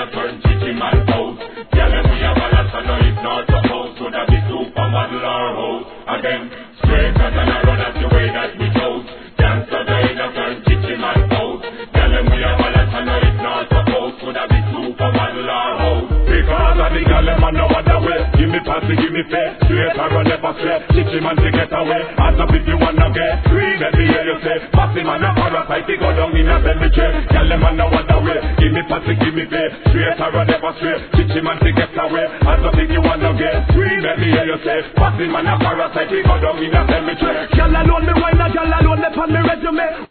a turn chichi man out. Tell them we have a lot of no if not a house. Would have be supermodel or house. Again, straight as and I run at the way that we chose. Gangsta day a turn chichi man out. Tell them we have a lot of no if not a house. Would have be supermodel or house. Because of the girl them no other way. Give me passy, give me fair. Straight or never straight. Chichi man to get away. As up if you wanna get free. Let me hear you say. Passy man a parasite. He go down in a cemetery. Girl them no other way. Give me passy, give me fair. Straight or never straight. Chichi man to get away. As up if you wanna get free. Let me hear you say. Passy man a parasite. He go down in a cemetery. Girl alone me wine, a girl alone me pan me resume.